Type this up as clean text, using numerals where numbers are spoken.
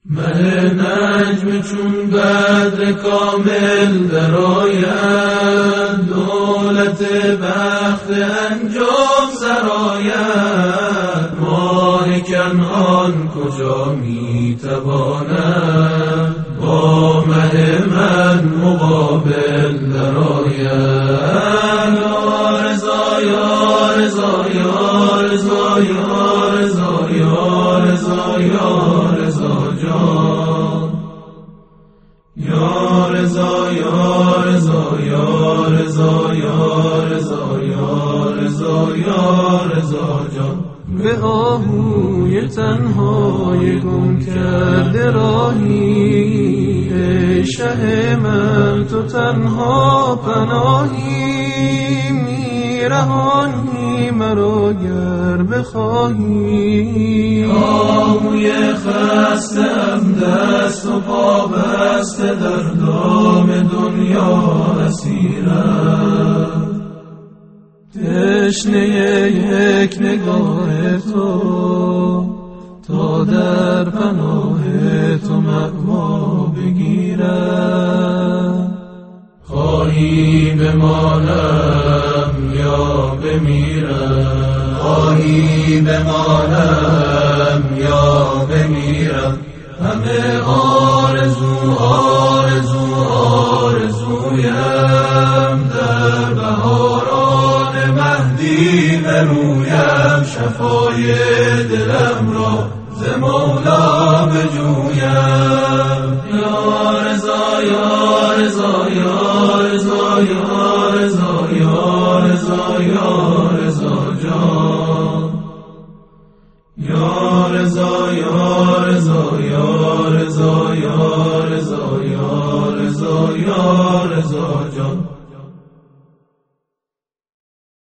مه نجم چون بدر کامل درآید، دولت بخت انجم سراید. ماه کنعان کجا می تواند، با مه من مقابل درآید. یا رضا یا رضا یا رضا یا رضا یا رضا یا رضا جان. یا رضا یا رضا یا رضا یا رضا یا رضا یا رضا جان. به آهوی تنهای گم کرده راهی، ای شه من تو تنها پناهی. میرهانی مرا گر بخواهی، آهوی خستم دست و پا بسته در دام دنیا اسیرم. تشنه یک نگاه تو تا در پناه تو مأوا بگیرم. خواهی بمانم یا بمیرم، خواهی بمانم یا بمیرم. همه آرزو آرزو آرزویم، در بهاران مهدی برویم. شفای دلم را ز مولا بجویم. یا رضا یا رضا یا رضا یا رضا یا رضا یا رضا جان. یا رضا یا رضا یا رضا یا رضا یا رضا یا رضا جان.